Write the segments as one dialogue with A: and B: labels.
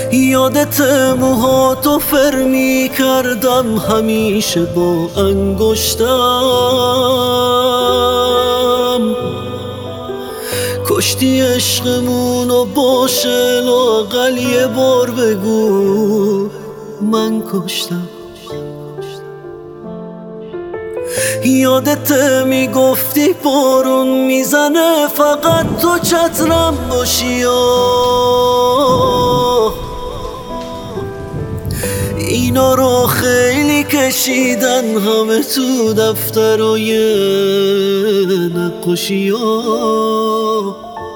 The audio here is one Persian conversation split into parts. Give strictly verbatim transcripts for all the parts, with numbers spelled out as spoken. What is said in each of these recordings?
A: یادت موهاتو فرمی کردم همیشه با انگشتم، کشتی عشقمونو باشه لااقل یه بار بگو من کشتم. یادت میگفتی بارون میزنه فقط تو چترم باشی، اینا رو خیلی کشیدن همه تو دفترای نقاشی ها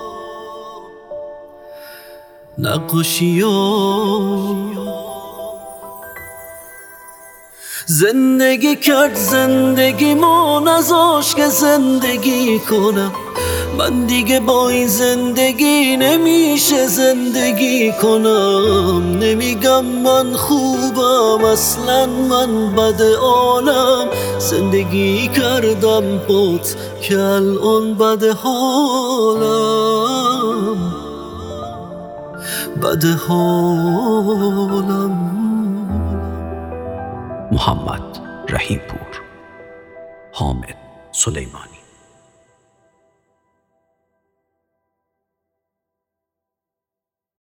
A: نقاشی ها. زندگی کرد زندگی ما نذاش که زندگی کنم، من دیگه با این زندگی نمیشه زندگی کنم. نمیگم من خوبم اصلا من بد عالم، زندگی کردم بات که الان بد حالم بد حالم.
B: محمد رحیم پور، حامد سلیمانی.